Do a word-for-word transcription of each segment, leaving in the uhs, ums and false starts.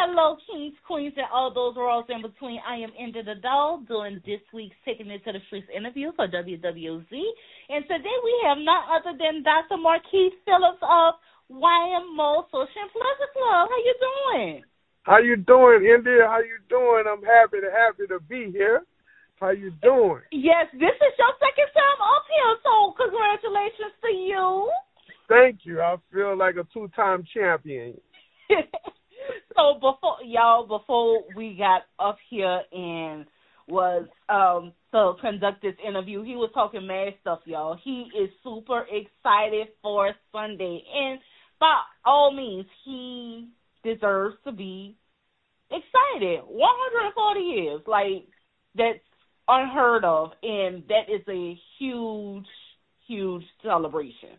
Hello, kings, queens, and all those royals in between. I am India the Doll doing this week's Taking It to the Streets interview for W W Z. And today we have none other than Doctor Marquise Phillips of Y M O Social and Pleasure Club. How you doing? How you doing, India? How you doing? I'm happy to happy to be here. How you doing? Yes, this is your second time up here, so congratulations to you. Thank you. I feel like a two-time champion. So before y'all, before we got up here and was um to conduct this interview, he was talking mad stuff, y'all. He is super excited for Sunday, and by all means, he deserves to be excited. one hundred forty years, like that's unheard of, and that is a huge, huge celebration.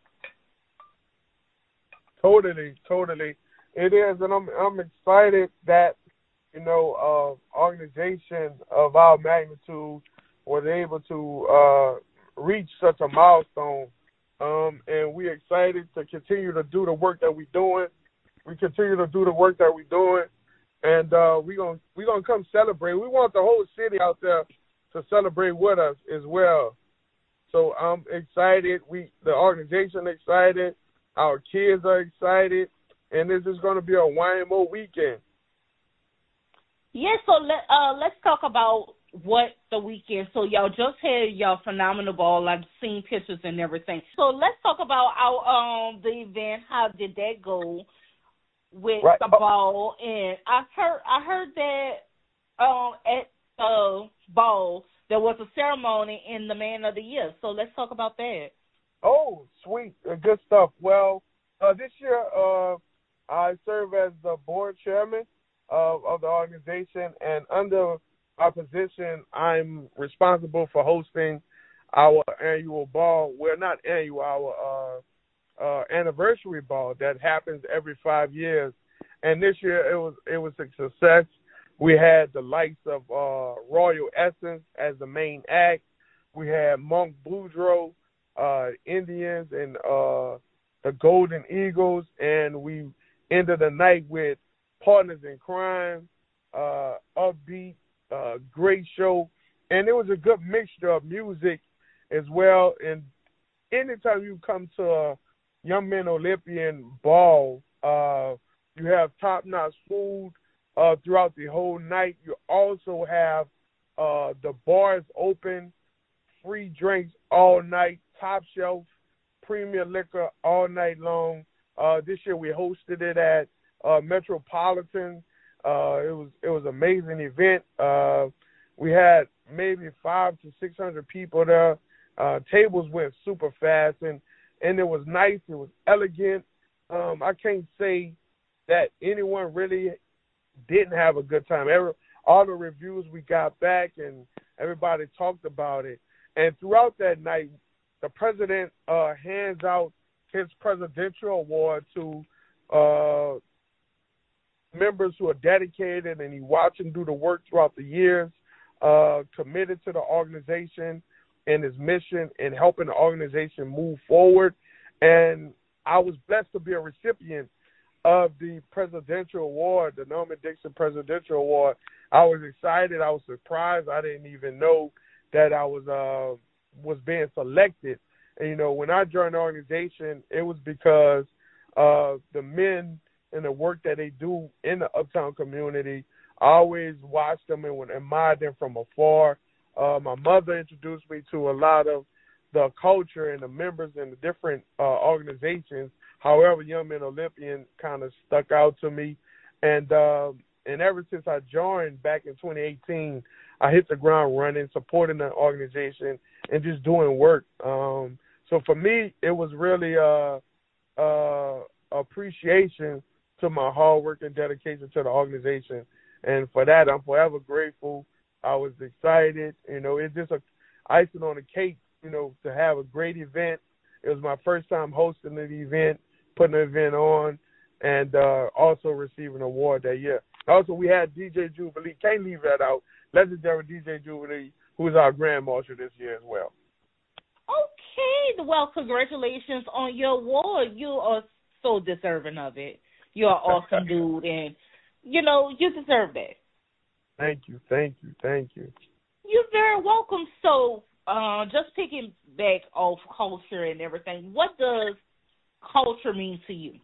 Totally, totally. It is, and I'm I'm excited that, you know, uh, organization of our magnitude was able to uh, reach such a milestone, um, and we're excited to continue to do the work that we're doing. We continue to do the work that we're doing, and uh, we're gonna we're gonna come celebrate. We want the whole city out there to celebrate with us as well. So I'm excited. We the organization excited. Our kids are excited. And this is going to be a Y M O weekend. Yeah, so let, uh, let's talk about what the weekend. So y'all just had y'all phenomenal ball. I've seen pictures and everything. So let's talk about our um the event. How did that go with right. the ball? And I heard I heard that um at the ball there was a ceremony in the Man of the Year. So let's talk about that. Oh, sweet, uh, good stuff. Well, uh, this year. Uh, I serve as the board chairman of, of the organization, and under my position, I'm responsible for hosting our annual ball. Well, not annual, our uh, uh, anniversary ball that happens every five years. And this year, it was it was a success. We had the likes of uh, Royal Essence as the main act. We had Monk Boudreaux, uh, Indians, and uh, the Golden Eagles, and we ended the night with Partners in Crime, uh, upbeat, uh, great show, and it was a good mixture of music as well. And anytime you come to a Young Men Olympian ball, uh, you have top-notch food uh, throughout the whole night. You also have uh, the bars open, free drinks all night, top shelf, premium liquor all night long. Uh, this year we hosted it at uh, Metropolitan. Uh, it was it was an amazing event. Uh, we had maybe five to six hundred people there. Uh, tables went super fast, and, and it was nice. It was elegant. Um, I can't say that anyone really didn't have a good time. Every, all the reviews we got back, and everybody talked about it. And throughout that night, the president uh, hands out his presidential award to uh, members who are dedicated, and he watched him do the work throughout the years, uh, committed to the organization and his mission and helping the organization move forward. And I was blessed to be a recipient of the presidential award, the Norman Dixon Presidential Award. I was excited. I was surprised. I didn't even know that I was uh, was being selected. And, you know, when I joined the organization, it was because uh, the men and the work that they do in the Uptown community, I always watched them and admired them from afar. Uh, my mother introduced me to a lot of the culture and the members and the different uh, organizations. However, Young Men Olympian kind of stuck out to me. And, uh, and ever since I joined back in twenty eighteen, I hit the ground running, supporting the organization and just doing work. Um, So for me, it was really uh, uh, appreciation to my hard work and dedication to the organization. And for that, I'm forever grateful. I was excited. You know, it's just a icing on the cake, you know, to have a great event. It was my first time hosting the event, putting the event on, and uh, also receiving an award that year. Also, we had D J Jubilee. Can't leave that out. Legendary D J Jubilee, who is our Grand Marshal this year as well. Okay, well, congratulations on your award. You are so deserving of it. You're an awesome dude, and you know, you deserve that. Thank you, thank you, thank you. You're very welcome. So, uh, just picking back off culture and everything, what does culture mean to you?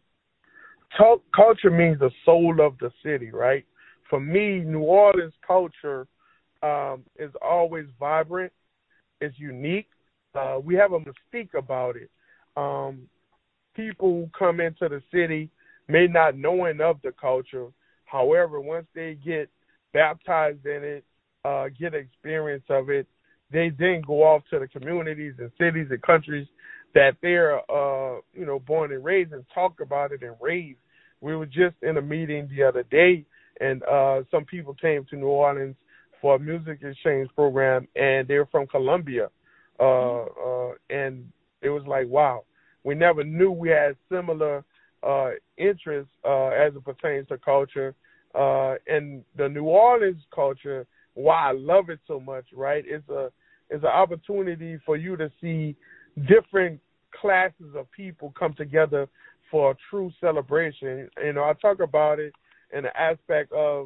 Talk, culture means the soul of the city, right? For me, New Orleans culture um, is always vibrant. It's unique. Uh, we have a mystique about it. Um, people who come into the city may not knowing of the culture. However, once they get baptized in it, uh, get experience of it, they then go off to the communities and cities and countries that they're, uh, you know, born and raised and talk about it and rave. We were just in a meeting the other day, and uh, some people came to New Orleans for a music exchange program, and they're from Colombia. Uh, uh, and it was like, wow, we never knew we had similar uh, interests uh, as it pertains to culture. Uh, and the New Orleans culture, why I love it so much, right? It's a it's an opportunity for you to see different classes of people come together for a true celebration. You know, I talk about it in the aspect of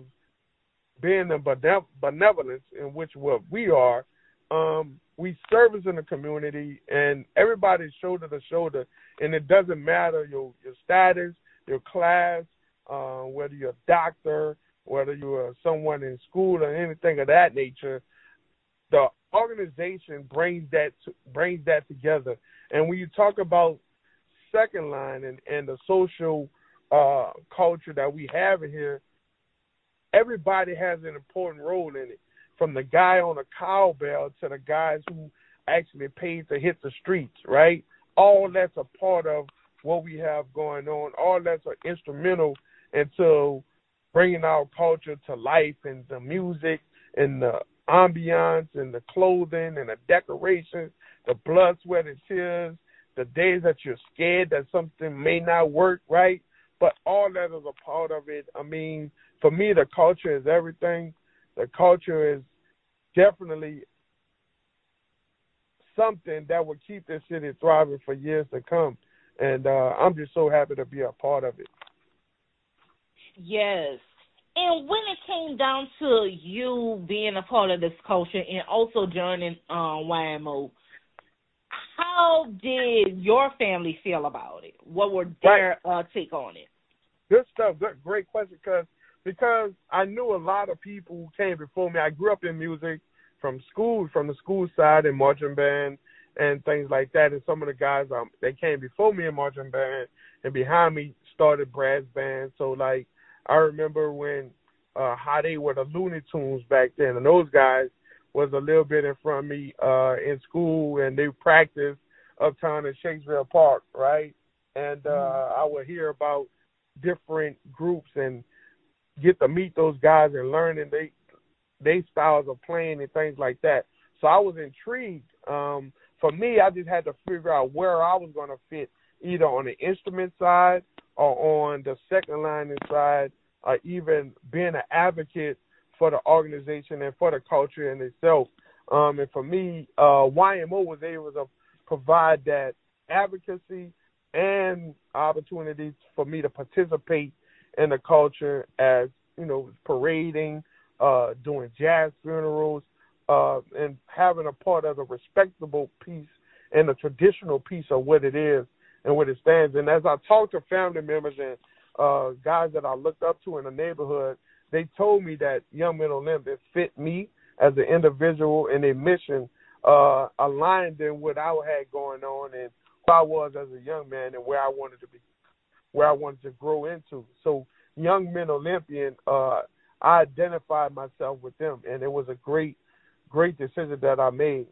being the benevolence in which what we are. Um, we service in the community, and everybody's shoulder to shoulder, and it doesn't matter your your status, your class, uh, whether you're a doctor, whether you're someone in school or anything of that nature. The organization brings that to, brings that together. And when you talk about Second Line and, and the social uh, culture that we have in here, everybody has an important role in it, from the guy on a cowbell to the guys who actually paid to hit the streets, right? All that's a part of what we have going on. All that's instrumental into bringing our culture to life, and the music and the ambiance and the clothing and the decorations, the blood, sweat, and tears, the days that you're scared that something may not work, right? But all that is a part of it. I mean, for me, the culture is everything. The culture is definitely something that will keep this city thriving for years to come. And uh, I'm just so happy to be a part of it. Yes. And when it came down to you being a part of this culture and also joining uh, Y M O, how did your family feel about it? What were their right. uh, take on it? Good stuff. Good, great question. Because because I knew a lot of people who came before me. I grew up in music from school, from the school side in marching band and things like that. And some of the guys um, they came before me in marching band and behind me started brass band. So like I remember when uh, how they were the Looney Tunes back then, and those guys was a little bit in front of me uh, in school, and they practiced uptown in Shakespeare Park, right? And uh, mm-hmm. I would hear about different groups and get to meet those guys and learning they they styles of playing and things like that. So I was intrigued. Um, for me, I just had to figure out where I was going to fit, either on the instrument side or on the second line side, or even being an advocate for the organization and for the culture in itself. Um, and for me, uh, Y M O was able to provide that advocacy and opportunities for me to participate in the culture, as, you know, parading, uh, doing jazz funerals, uh, and having a part of the respectable piece and the traditional piece of what it is and what it stands. And as I talk to family members and uh, guys that I looked up to in the neighborhood, they told me that Young Men Olympic fit me as an individual, and their mission uh, aligned in what I had going on and who I was as a young man and where I wanted to be, where I wanted to grow into. So Young Men Olympian, uh, I identified myself with them, and it was a great, great decision that I made.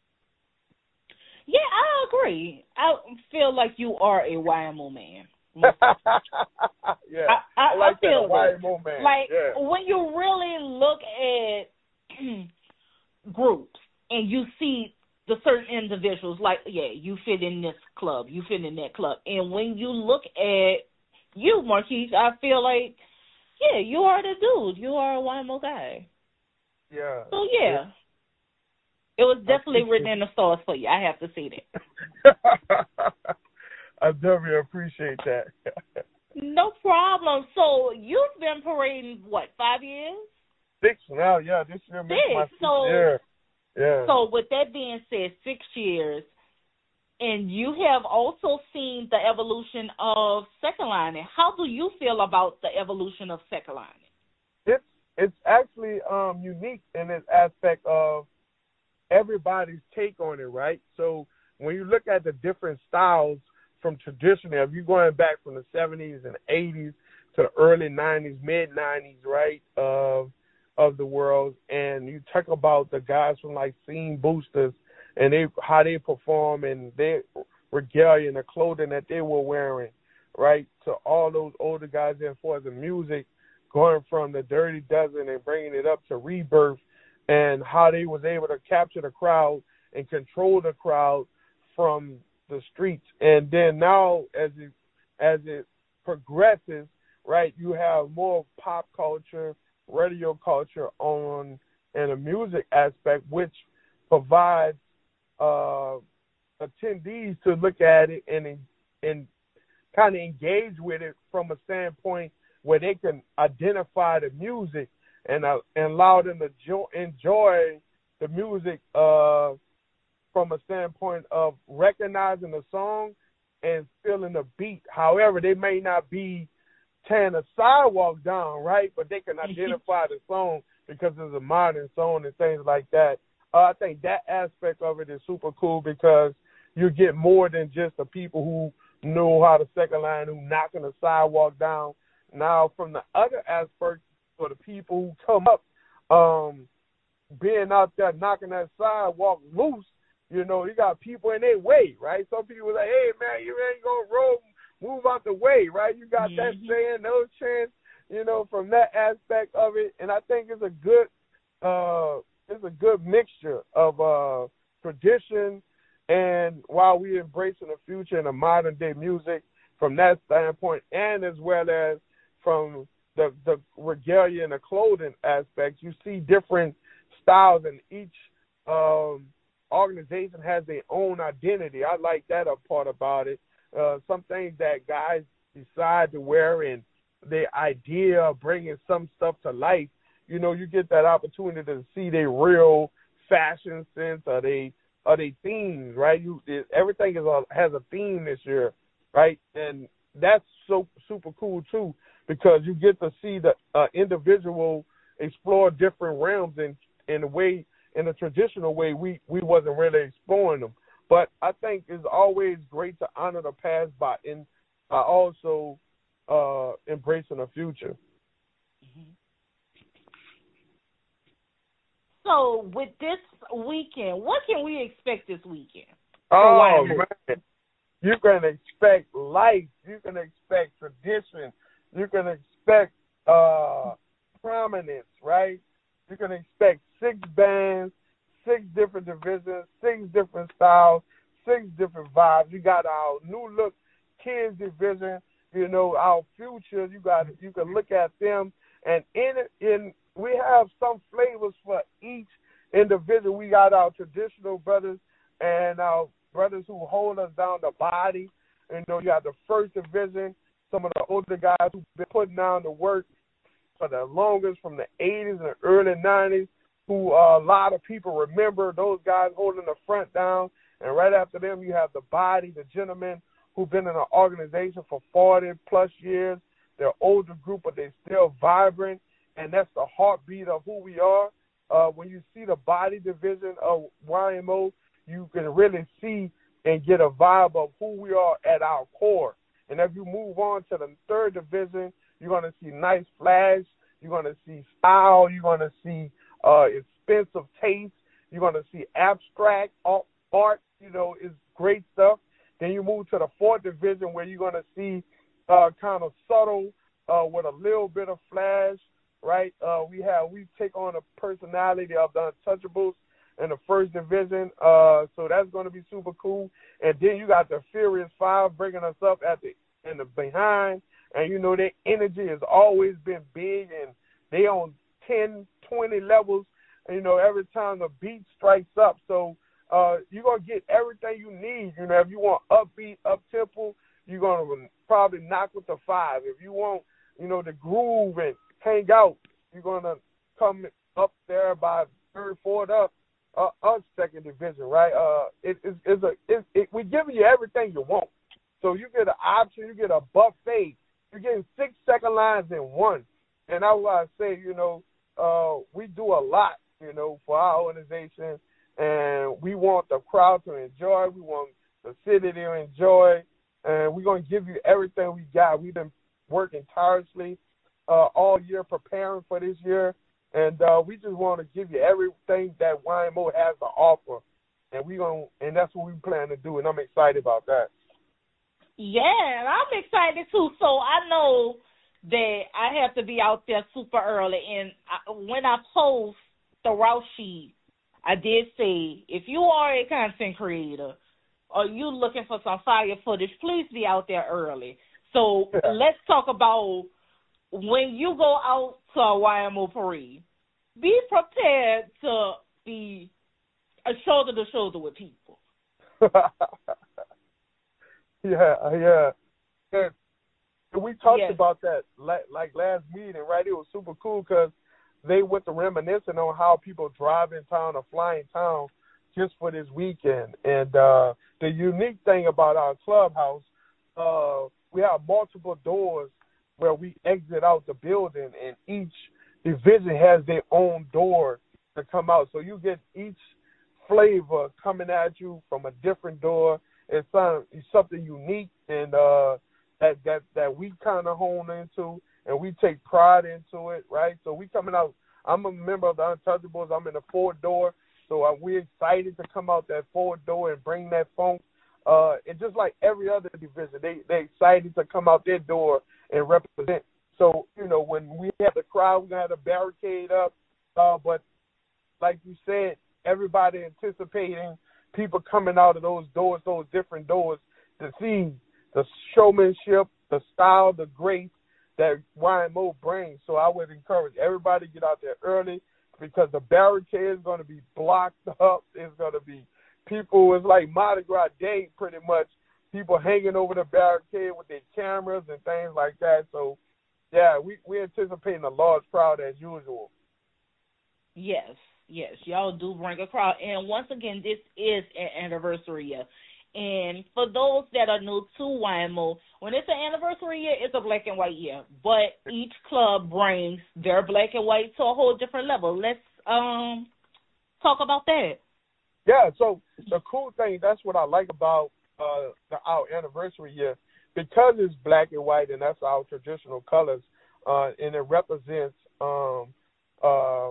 Yeah, I agree. I feel like you are a Y M O man. yeah, I, I, I like I feel that, Y M O man. Like, yeah. when you really look at groups and you see the certain individuals, like, yeah, you fit in this club, you fit in that club. And when you look at you, Marquise, I feel like, yeah, you are the dude. You are a Y M O guy. Yeah. So, yeah. yeah. It was definitely written in the stars for you. I have to say that. I definitely appreciate that. No problem. So you've been parading what, five years? Six now, yeah. This year makes my Six. sixth So year. Yeah. so with that being said, six years, and you have also seen the evolution of second lining. How do you feel about the evolution of second lining? It's it's actually um unique in this aspect of everybody's take on it, right? So when you look at the different styles from traditional, if you're going back from the seventies and eighties to the early nineties, mid nineties, right, of of the world, and you talk about the guys from like Scene Boosters and they how they perform and their regalia and the clothing that they were wearing, right, to all those older guys in for the music, going from the Dirty Dozen and bringing it up to Rebirth, and how they was able to capture the crowd and control the crowd from the streets. And then now as it as it progresses, right, you have more pop culture, radio culture on and a music aspect, which provides uh, attendees to look at it and and kind of engage with it from a standpoint where they can identify the music and uh, and allow them to jo- enjoy the music uh, from a standpoint of recognizing the song and feeling the beat. However, they may not be tearing the sidewalk down, right? But they can identify the song because it's a modern song and things like that. Uh, I think that aspect of it is super cool because you get more than just the people who know how to second line, who knocking the sidewalk down. Now, from the other aspect, for the people who come up, um, being out there knocking that sidewalk loose, you know, you got people in their way, right? Some people like, hey, man, you ain't going to roll, move out the way, right? You got mm-hmm. that saying, no chance, you know, from that aspect of it. And I think it's a good, uh, it's a good mixture of uh, tradition and while we embracing the future and the modern day music from that standpoint, and as well as from the, the regalia and the clothing aspects, you see different styles, and each um, organization has their own identity. I like that part about it. Uh, some things that guys decide to wear and the idea of bringing some stuff to life, you know, you get that opportunity to see their real fashion sense or they or they themes, right? You everything is a, has a theme this year, right? And that's so super cool too, because you get to see the uh, individual explore different realms in in a way, in a traditional way we we wasn't really exploring them. But I think it's always great to honor the past by in by also uh, embracing the future. Mm-hmm. So with this weekend, what can we expect this weekend? Oh, man. You can expect life. You can expect tradition. You can expect uh, prominence, right? You can expect six bands, six different divisions, six different styles, six different vibes. You got our new look kids division, you know, our future. You got you can look at them, and in in we have some flavors for each individual. We got our traditional brothers and our brothers who hold us down the body. You know, you got the first division, some of the older guys who've been putting down the work for the longest from the eighties and the early nineties, who uh, a lot of people remember, those guys holding the front down. And right after them, you have the body, the gentlemen who've been in an organization for forty plus years. They're older group, but they're still vibrant. And that's the heartbeat of who we are. Uh, when you see the body division of Y M O, you can really see and get a vibe of who we are at our core. And if you move on to the third division, you're going to see nice flash. You're going to see style. You're going to see uh, expensive taste. You're going to see abstract art. You know, it's great stuff. Then you move to the fourth division where you're going to see uh, kind of subtle uh, with a little bit of flash. Right, uh, we have we take on the personality of the Untouchables in the first division, uh, so that's going to be super cool. And then you got the Furious Five bringing us up at the in the behind, and you know their energy has always been big, and they on ten, twenty levels. And, you know, every time the beat strikes up, so uh, you're gonna get everything you need. You know, if you want upbeat, up tempo, you're going to probably knock with the five. If you want, you know, the groove and hang out, you're going to come up there by third, fourth up, uh, us second division, right? Uh, it, it, it's a, it, it, we're giving you everything you want. So you get an option, you get a buffet. You're getting six second lines in one. And that's why I say, you know, uh, we do a lot, you know, for our organization. And we want the crowd to enjoy. We want the city to enjoy. And we're going to give you everything we got. We've been working tirelessly uh, all year preparing for this year. And uh, we just want to give you everything that Y M O has to offer. And we gonna, and that's what we plan to do. And I'm excited about that. Yeah, I'm excited too. So I know that I have to be out there super early. And I, when I post the route sheet, I did say, if you are a content creator or you looking for some fire footage, please be out there early. So Yeah. let's talk about when you go out to a Y M O parade, be prepared to be a shoulder to shoulder with people. yeah, yeah. And we talked Yes. about that like last meeting, right? It was super cool because they went to reminiscing on how people drive in town or fly in town just for this weekend. And uh, the unique thing about our clubhouse, uh, we have multiple doors where we exit out the building, and each division has their own door to come out. So you get each flavor coming at you from a different door. It's, some, it's something unique and uh, that, that, that we kind of hone into, and we take pride into it, right? So we coming out. I'm a member of the Untouchables. I'm in the forward door. So uh, we're excited to come out that forward door and bring that funk. Uh, and just like every other division, they, they're excited to come out their door and represent. So, you know, when we have the crowd, we're going to have a barricade up. Uh, but like you said, everybody anticipating people coming out of those doors, those different doors, to see the showmanship, the style, the grace that Y M O brings. So I would encourage everybody to get out there early because the barricade is going to be blocked up. It's going to be people, it's like Mardi Gras Day pretty much, people hanging over the barricade with their cameras and things like that. So, yeah, we, we're anticipating a large crowd as usual. Yes, yes, y'all do bring a crowd. And once again, this is an anniversary year. And for those that are new to Y M O, when it's an anniversary year, it's a black and white year. But each club brings their black and white to a whole different level. Let's um talk about that. Yeah, so the cool thing, that's what I like about uh, the, our anniversary year, because it's black and white and that's our traditional colors, uh, and it represents um, uh,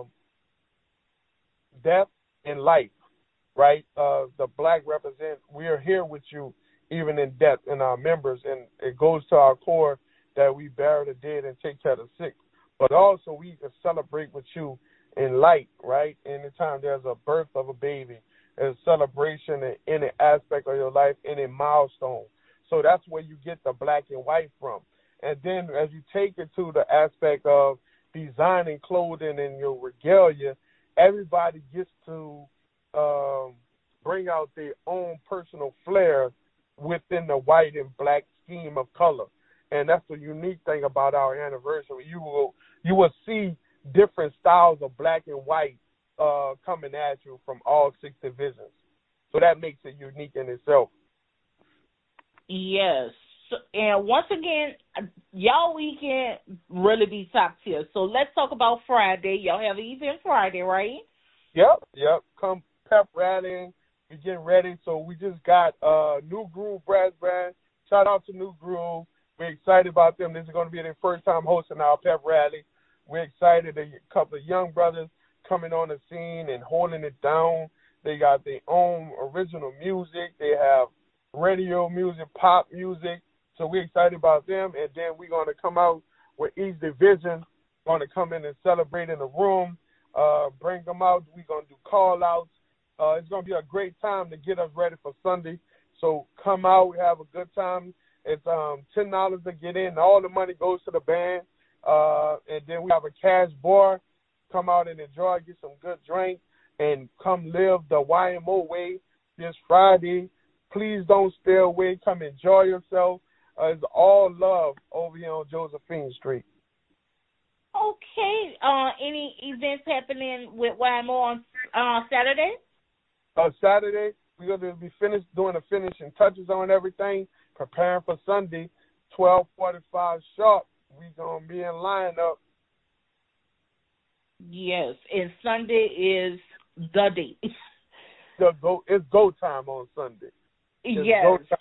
death and life, right? Uh, the black represents we are here with you even in death and our members, and it goes to our core that we bury the dead and take care of the sick. But also we can celebrate with you in light, right? Anytime there's a birth of a baby, a celebration in any aspect of your life, any milestone. So that's where you get the black and white from. And then as you take it to the aspect of designing clothing and your regalia, everybody gets to um, bring out their own personal flair within the white and black scheme of color. And that's the unique thing about our anniversary. You will you will see different styles of black and white Uh, coming at you from all six divisions. So that makes it unique in itself. Yes. So, and once again, y'all weekend really be top tier. So let's talk about Friday. Y'all have an event Friday, right? Yep, yep. Come pep rallying. We getting ready. So we just got uh, New Groove Brass Band. Shout out to New Groove. We're excited about them. This is going to be their first time hosting our pep rally. We're excited. A couple of young brothers coming on the scene and holding it down. They got their own original music. They have radio music, pop music. So we're excited about them. And then we're going to come out with each division, going to come in and celebrate in the room, uh, bring them out. We're going to do call-outs. Uh, it's going to be a great time to get us ready for Sunday. So come out. We have a good time. It's um, ten dollars to get in. All the money goes to the band. Uh, and then we have a cash bar. Come out and enjoy, get some good drink, and come live the Y M O way this Friday. Please don't stay away. Come enjoy yourself. Uh, it's all love over here on Josephine Street. Okay. Uh, any events happening with Y M O on uh, Saturday? Uh, Saturday, we're going to be finished doing the finishing touches on everything, preparing for Sunday, twelve forty-five sharp. We're going to be in lineup. Yes, and Sunday is the day. The go, it's go time on Sunday. It's yes. Go time.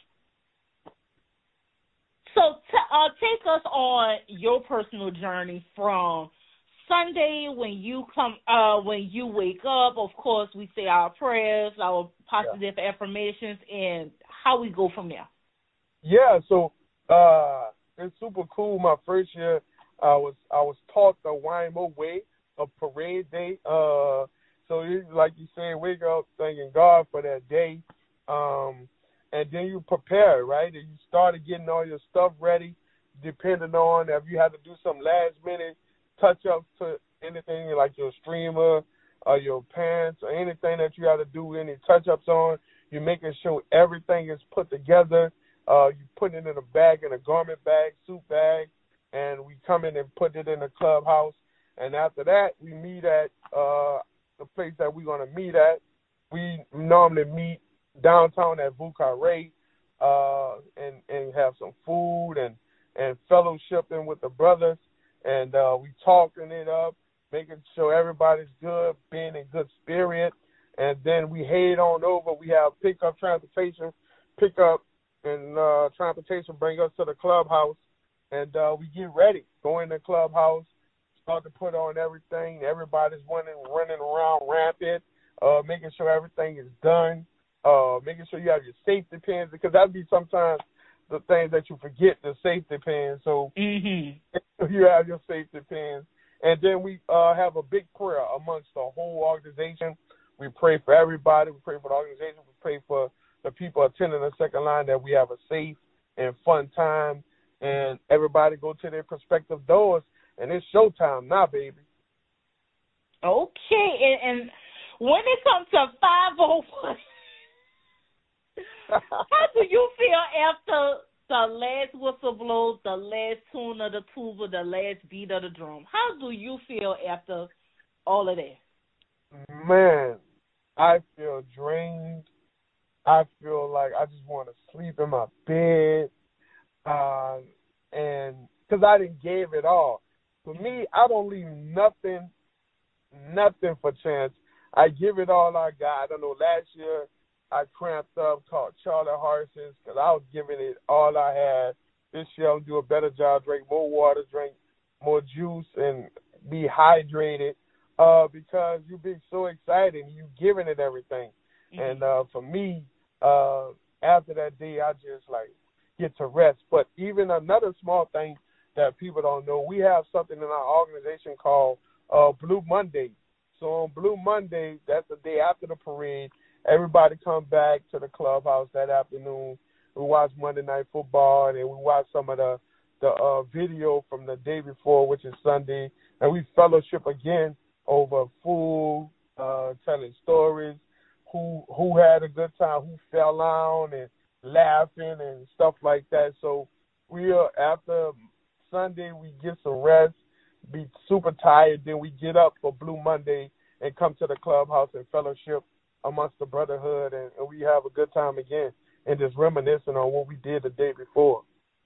So t- uh, take us on your personal journey from Sunday when you come, uh, when you wake up. Of course, we say our prayers, our positive yeah. affirmations, and how we go from there. Yeah, so uh, it's super cool. My first year, I was I was taught the Y M O way of parade day. Uh, so you, like you said, wake up thanking God for that day. Um, And then you prepare, right? And you started getting all your stuff ready, depending on if you had to do some last-minute touch-ups to anything like your streamer or your pants or anything that you had to do any touch-ups on. You're making sure everything is put together. Uh, you put it in a bag, in a garment bag, suit bag, and we come in and put it in the clubhouse. And after that, we meet at uh, the place that we're going to meet at. We normally meet downtown at Bukhari, uh, and, and have some food and, and fellowshipping with the brothers. And uh, we talking it up, making sure everybody's good, being in good spirit. And then we head on over. We have pickup transportation, pickup and uh, transportation bring us to the clubhouse. And uh, we get ready, go in the clubhouse, start to put on everything. Everybody's running, running around rampant, uh, making sure everything is done. Uh, making sure you have your safety pins, because that'd be sometimes the things that you forget, the safety pins. So mm-hmm. you have your safety pins. And then we uh, have a big prayer amongst the whole organization. We pray for everybody. We pray for the organization. We pray for the people attending the second line that we have a safe and fun time. And everybody go to their prospective doors. And it's showtime now, baby. Okay. And, and when it comes to five oh one, how do you feel after the last whistle blow, the last tune of the tuba, the last beat of the drum? How do you feel after all of that? Man, I feel drained. I feel like I just want to sleep in my bed. Uh, and because I didn't give it all. For me, I don't leave nothing, nothing for chance. I give it all I got. I don't know, last year, I cramped up, caught Charlie Horses, because I was giving it all I had. This year, I'll do a better job, drink more water, drink more juice, and be hydrated, uh, because you be so excited and you giving it everything. Mm-hmm. And uh, for me, uh, after that day, I just, like, get to rest. But even another small thing that people don't know, we have something in our organization called uh, Blue Monday. So on Blue Monday, that's the day after the parade, everybody come back to the clubhouse that afternoon. We watch Monday Night Football, and we watch some of the the uh, video from the day before, which is Sunday, and we fellowship again over food, uh, telling stories, who who had a good time, who fell down, and laughing and stuff like that. So we are, after Sunday, we get some rest, be super tired, then we get up for Blue Monday and come to the clubhouse and fellowship amongst the brotherhood, and, and we have a good time again and just reminiscing on what we did the day before.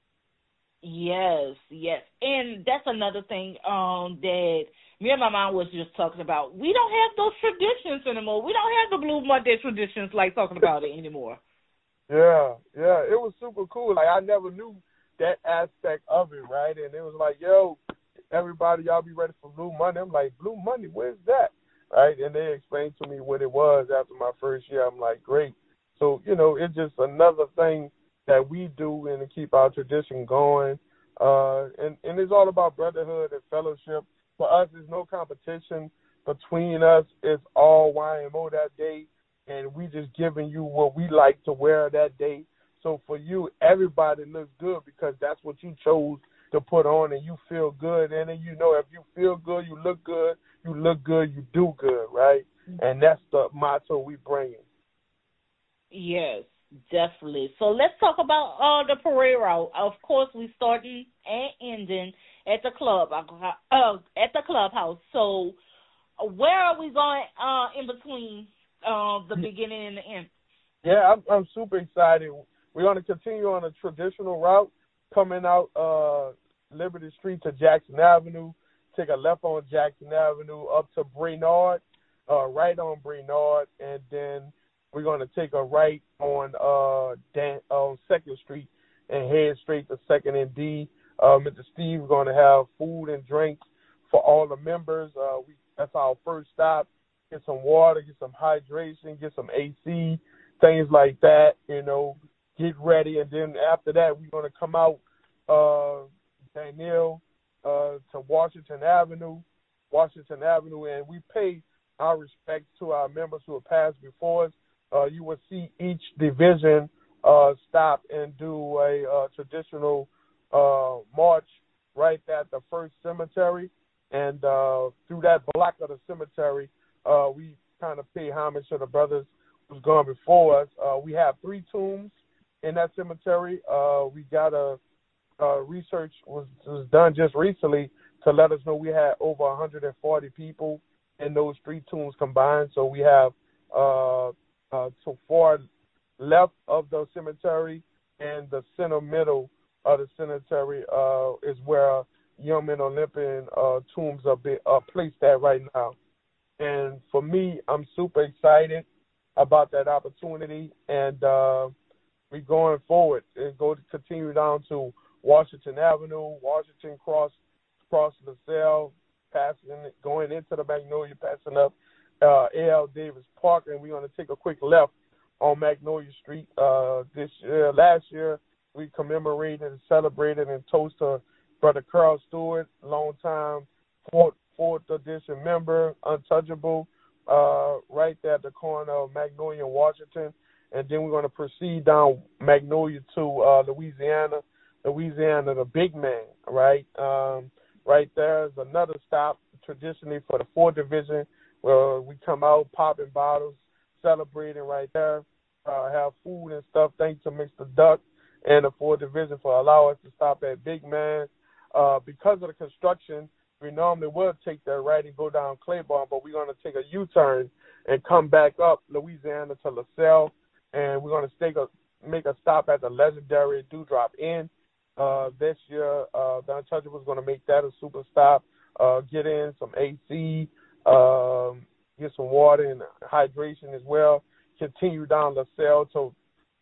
Yes, yes. And that's another thing um, that me and my mom was just talking about. We don't have those traditions anymore. We don't have the Blue Monday traditions like talking about it anymore. Yeah, yeah. It was super cool. Like, I never knew that aspect of it, right? And it was like, yo, everybody, y'all be ready for Blue Monday. I'm like, Blue Monday, where's that? Right? And they explained to me what it was after my first year. I'm like, great. So, you know, it's just another thing that we do and to keep our tradition going. Uh, and, and it's all about brotherhood and fellowship. For us, there's no competition between us. It's all Y M O that day, and we just giving you what we like to wear that day. So for you, everybody looks good because that's what you chose to put on, and you feel good. And then, you know, if you feel good, you look good. You look good, you do good, right? And that's the motto we bring. Yes, Definitely. So let's talk about uh, the parade route. Of course, we starting and ending at the club, uh, uh, at the clubhouse. So uh, where are we going uh, in between uh, the beginning and the end? Yeah, I'm, I'm super excited. We're going to continue on a traditional route, coming out uh, Liberty Street to Jackson Avenue, take a left on Jackson Avenue up to Brainerd, uh, right on Brainerd, and then we're going to take a right on uh, Dan, on second Street and head straight to second and D. Uh, Mister Steve, we're going to have food and drinks for all the members. Uh, we, that's our first stop. Get some water, get some hydration, get some A C, things like that, you know, get ready. And then after that, we're going to come out uh, Daniel uh, to Washington Avenue, Washington Avenue, and we pay our respects to our members who have passed before us. Uh, you will see each division uh, stop and do a uh, traditional uh, march right at the first cemetery. And uh, through that block of the cemetery, uh, we kind of pay homage to the brothers who's gone before us. Uh, we have three tombs in that cemetery. Uh, we got a uh, research was, was done just recently to let us know we had over one hundred forty people in those three tombs combined. So we have uh, uh, so far left of the cemetery and the center middle of the cemetery uh, is where Young Men Olympian uh, tombs are, be, are placed at right now. And for me, I'm super excited about that opportunity, and uh, we're going forward and go to continue down to Washington Avenue, Washington Cross, cross LaSalle, passing, going into the Magnolia, passing up uh, A L Davis Park, and we're going to take a quick left on Magnolia Street. Uh, this year, last year, we commemorated and celebrated and toasted Brother Carl Stewart, longtime fourth, fourth edition member, untouchable, uh, right there at the corner of Magnolia and Washington. And then we're going to proceed down Magnolia to uh, Louisiana, Louisiana, the big man, right? Um, right there is another stop traditionally for the fourth division where we come out popping bottles, celebrating right there, uh, have food and stuff. Thanks to Mister Duck and the fourth division for allowing us to stop at Big Man. Uh, because of the construction, we normally would take that right and go down Claiborne, but we're going to take a U-turn and come back up Louisiana to LaSalle, and we're going to take a, make a stop at the legendary Dewdrop Inn. Uh, this year, uh, the Untouchable is going to make that a super stop, uh, get in some A C, um, get some water and hydration as well, continue down LaSalle to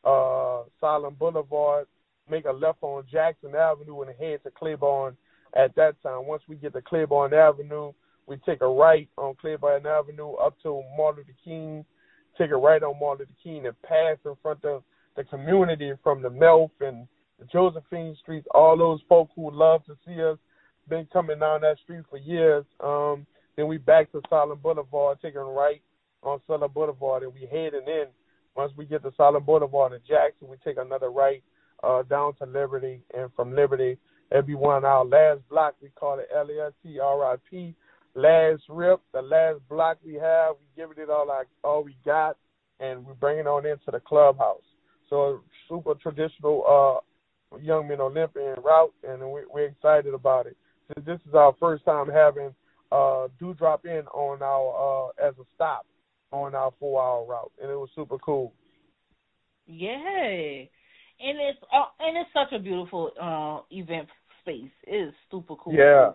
uh, Silent Boulevard, make a left on Jackson Avenue and head to Claiborne at that time. Once we get to Claiborne Avenue, we take a right on Claiborne Avenue up to Martin Luther King, take a right on Martin Luther King and pass in front of the community from the Melf and the Josephine Streets, all those folk who love to see us, been coming down that street for years. Um, then we back to Silent Boulevard, taking right on Silent Boulevard, and we heading in. Once we get to Silent Boulevard in Jackson, we take another right uh, down to Liberty, and from Liberty, everyone, our last block, we call it L A S T R I P, last rip, the last block we have, we give it all our, all we got, and we bring it on into the clubhouse. So super traditional uh, Young Men Olympian route, and we, we're excited about it. So this is our first time having uh, Dewdrop Inn on our uh, as a stop on our four-hour route, and it was super cool. Yeah, and it's uh, and it's such a beautiful uh, event space. It is super cool. Yeah,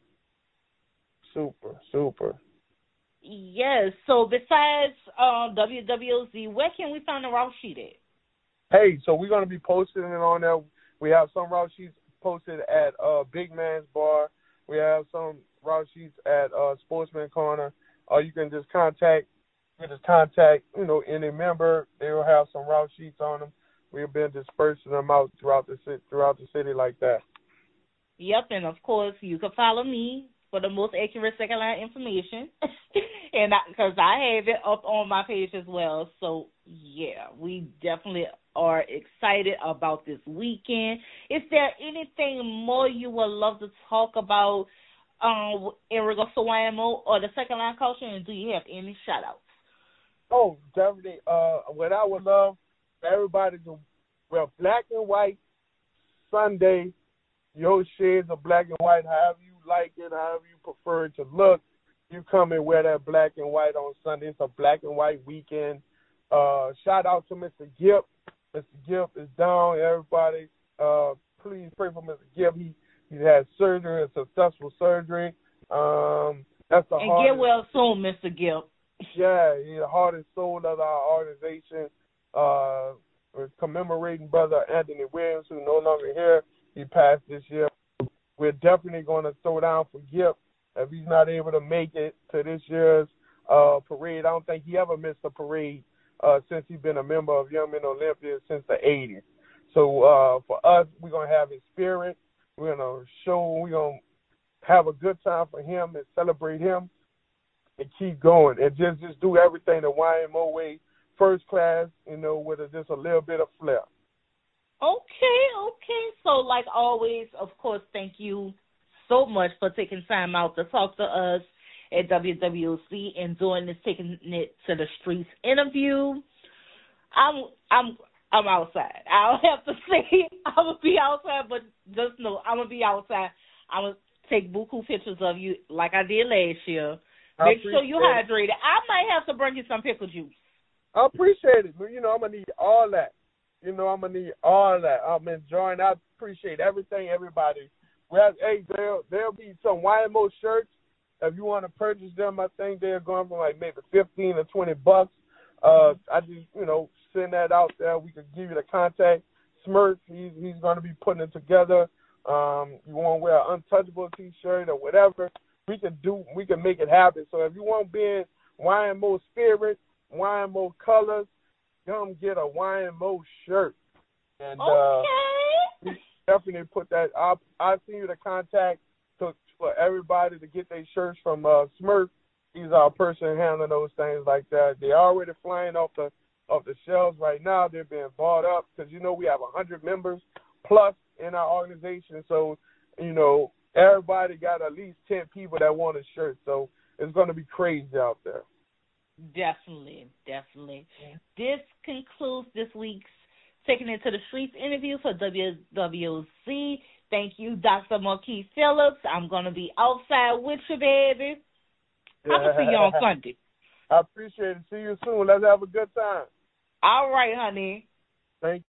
super, super. Yes. So besides uh, W W O Z, where can we find the route sheet at? Hey, so we're going to be posting it on there. We have some route sheets posted at uh, Big Man's Bar. We have some route sheets at uh, Sportsman Corner. Or you can just contact, you just contact, you know, any member. They will have some route sheets on them. We've been dispersing them out throughout the city, throughout the city like that. Yep, and of course you can follow me for the most accurate second line information, and because I, I have it up on my page as well. So yeah, we definitely are excited about this weekend. Is there anything more you would love to talk about um, in regards to Y M O or the second line culture, and do you have any shout outs? Oh, definitely. Uh, what I would love everybody to wear black and white Sunday. Your shades of black and white, however you like it, however you prefer it to look. You come and wear that black and white on Sunday. It's a black and white weekend. Uh, shout out to Mister Gipp. Mister Gipp is down. Everybody, uh, please pray for Mister Gipp. He he had surgery, a successful surgery. Um, that's the and hardest. get well soon, Mister Gipp. Yeah, he's the heart and soul of our organization. Uh, we're commemorating Brother Anthony Williams, who's no longer here. He passed this year. We're definitely going to throw down for Gipp if he's not able to make it to this year's uh, parade. I don't think he ever missed a parade uh, since he's been a member of Young Men Olympia since the eighties. So uh, for us, we're going to have his spirit. We're going to show, we're going to have a good time for him and celebrate him and keep going and just, just do everything the Y M O way, first class, you know, with a, just a little bit of flair. Okay, okay. So, like always, of course, thank you so much for taking time out to talk to us at W W C and doing this, taking it to the streets interview. I'm, I'm, I'm outside. I don't have to say I'm gonna be outside, but just know I'm gonna be outside. I'm gonna take buku pictures of you like I did last year. Make sure you're hydrated. I might have to bring you some pickle juice. I appreciate it. You know, I'm gonna need all that. You know, I'm going to need all that. I'm enjoying. I appreciate everything, everybody. Well, hey, there'll, there'll be some Y M O shirts. If you want to purchase them, I think they're going from like maybe fifteen or twenty bucks. Uh, I just, you know, send that out there. We could give you the contact. Smurf, he's, he's going to be putting it together. Um, you want to wear an Untouchable T-shirt or whatever, we can do, we can make it happen. So if you want to be in Y M O spirit, Y M O colors, come get a Y M O shirt. And okay. uh, definitely put that. I'll, I'll send you the contact to, for everybody to get their shirts from uh, Smurf. He's our person handling those things like that. They're already flying off the off the shelves right now. They're being bought up because, you know, we have one hundred members plus in our organization. So, you know, everybody got at least ten people that want a shirt. So it's going to be crazy out there. Definitely, definitely. Yeah. This concludes this week's Taking It to the Streets interview for W W C. Thank you, Doctor Marquise Phillips. I'm going to be outside with you, baby. I'm going to see you on Sunday. I appreciate it. See you soon. Let's have a good time. All right, honey. Thank you.